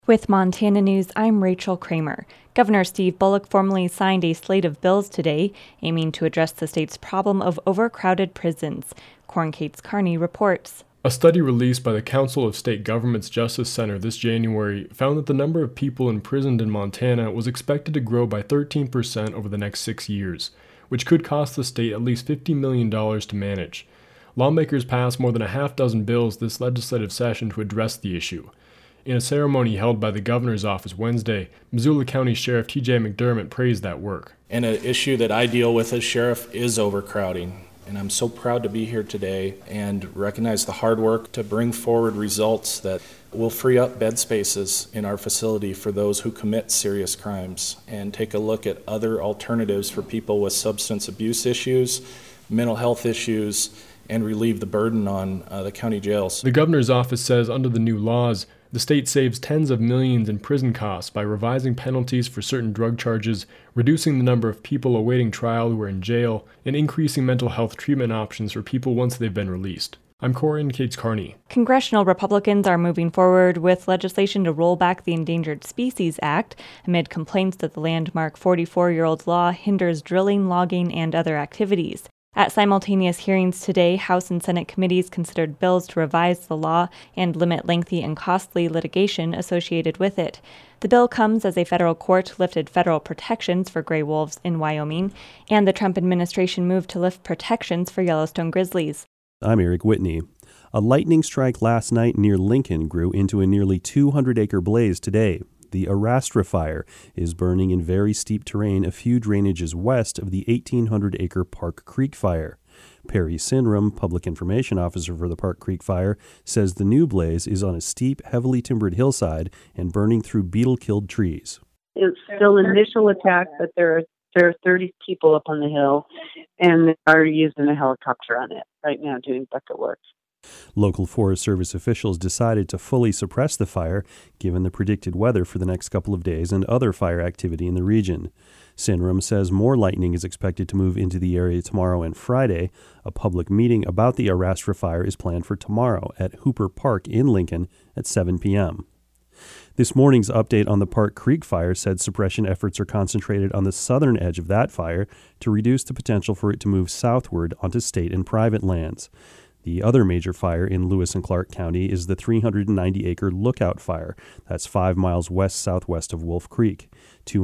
With Montana News, I'm Rachel Kramer. Governor Steve Bullock formally signed a slate of bills today, aiming to address the state's problem of overcrowded prisons. Corn Kate's Kearney reports. A study released by the Council of State Governments Justice Center this January found that the number of people imprisoned in Montana was expected to grow by 13% over the next 6 years, which could cost the state at least $50 million to manage. Lawmakers passed more than a half dozen bills this legislative session to address the issue. In a ceremony held by the governor's office Wednesday, Missoula County Sheriff T.J. McDermott praised that work. And an issue that I deal with as sheriff is overcrowding. And I'm so proud to be here today and recognize the hard work to bring forward results that will free up bed spaces in our facility for those who commit serious crimes and take a look at other alternatives for people with substance abuse issues, mental health issues, and relieve the burden on the county jails. The governor's office says under the new laws, the state saves tens of millions in prison costs by revising penalties for certain drug charges, reducing the number of people awaiting trial who are in jail, and increasing mental health treatment options for people once they've been released. I'm Corn Kate's Kearney. Congressional Republicans are moving forward with legislation to roll back the Endangered Species Act amid complaints that the landmark 44-year-old law hinders drilling, logging, and other activities. At simultaneous hearings today, House and Senate committees considered bills to revise the law and limit lengthy and costly litigation associated with it. The bill comes as a federal court lifted federal protections for gray wolves in Wyoming, and the Trump administration moved to lift protections for Yellowstone grizzlies. I'm Eric Whitney. A lightning strike last night near Lincoln grew into a nearly 200-acre blaze today. The Arastra Fire is burning in very steep terrain a few drainages west of the 1,800-acre Park Creek Fire. Perry Sinram, public information officer for the Park Creek Fire, says the new blaze is on a steep, heavily timbered hillside and burning through beetle-killed trees. It's still an initial attack, but there are 30 people up on the hill, and they are using a helicopter on it right now doing bucket work. Local Forest Service officials decided to fully suppress the fire given the predicted weather for the next couple of days and other fire activity in the region. Sinram says more lightning is expected to move into the area tomorrow and Friday. A public meeting about the Arastra Fire is planned for tomorrow at Hooper Park in Lincoln at 7 p.m. This morning's update on the Park Creek Fire said suppression efforts are concentrated on the southern edge of that fire to reduce the potential for it to move southward onto state and private lands. The other major fire in Lewis and Clark County is the 390-acre Lookout Fire. That's 5 miles west-southwest of Wolf Creek.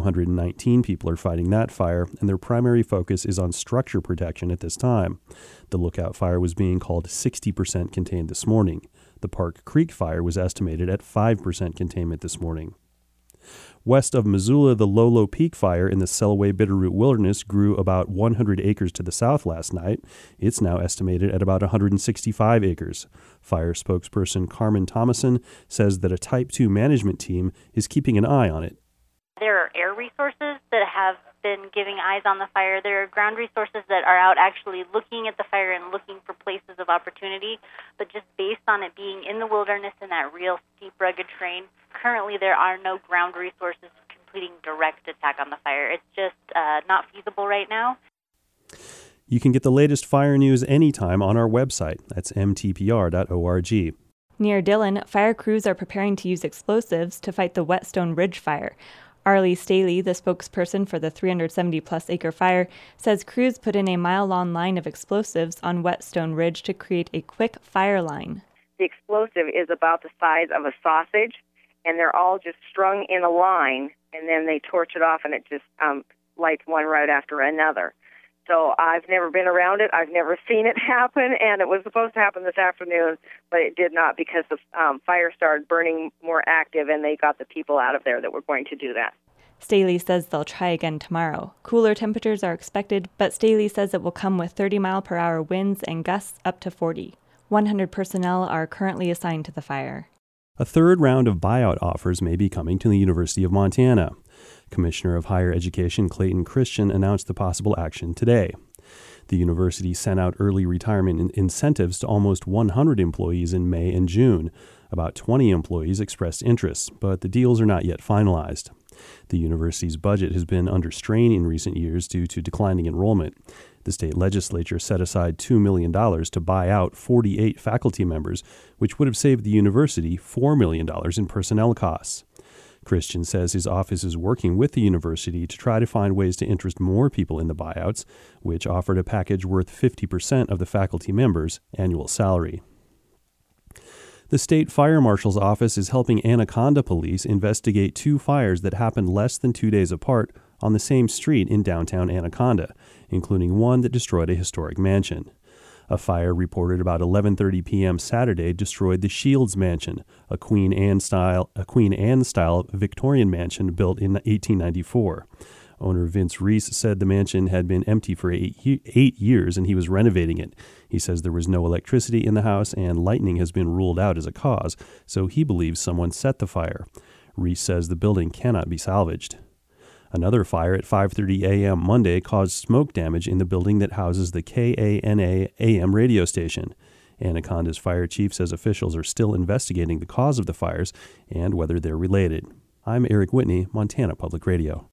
219 people are fighting that fire, and their primary focus is on structure protection at this time. The Lookout Fire was being called 60% contained this morning. The Park Creek Fire was estimated at 5% containment this morning. West of Missoula, the Lolo Peak Fire in the Selway Bitterroot Wilderness grew about 100 acres to the south last night. It's now estimated at about 165 acres. Fire spokesperson Carmen Thomason says that a Type 2 management team is keeping an eye on it. There are air resources that have been giving eyes on the fire. There are ground resources that are out actually looking at the fire and looking for places of opportunity. But just based on it being in the wilderness in that real steep, rugged terrain, currently there are no ground resources completing direct attack on the fire. It's just not feasible right now. You can get the latest fire news anytime on our website. That's mtpr.org. Near Dillon, fire crews are preparing to use explosives to fight the Whetstone Ridge Fire. Arlie Staley, the spokesperson for the 370-plus acre fire, says crews put in a mile-long line of explosives on Whetstone Ridge to create a quick fire line. The explosive is about the size of a sausage, and they're all just strung in a line, and then they torch it off, and it just lights one right after another. So I've never been around it. I've never seen it happen, and it was supposed to happen this afternoon, but it did not because the fire started burning more active, and they got the people out of there that were going to do that. Staley says they'll try again tomorrow. Cooler temperatures are expected, but Staley says it will come with 30-mile-per-hour winds and gusts up to 40. 100 personnel are currently assigned to the fire. A third round of buyout offers may be coming to the University of Montana. Commissioner of Higher Education Clayton Christian announced the possible action today. The university sent out early retirement incentives to almost 100 employees in May and June. About 20 employees expressed interest, but the deals are not yet finalized. The university's budget has been under strain in recent years due to declining enrollment. The state legislature set aside $2 million to buy out 48 faculty members, which would have saved the university $4 million in personnel costs. Christian says his office is working with the university to try to find ways to interest more people in the buyouts, which offered a package worth 50% of the faculty members' annual salary. The state fire marshal's office is helping Anaconda police investigate 2 fires that happened less than 2 days apart on the same street in downtown Anaconda, including one that destroyed a historic mansion. A fire reported about 11:30 p.m. Saturday destroyed the Shields Mansion, a Queen Anne-style Victorian mansion built in 1894. Owner Vince Reese said the mansion had been empty for 8 years and he was renovating it. He says there was no electricity in the house and lightning has been ruled out as a cause, so he believes someone set the fire. Reese says the building cannot be salvaged. Another fire at 5:30 a.m. Monday caused smoke damage in the building that houses the KANA AM radio station. Anaconda's fire chief says officials are still investigating the cause of the fires and whether they're related. I'm Eric Whitney, Montana Public Radio.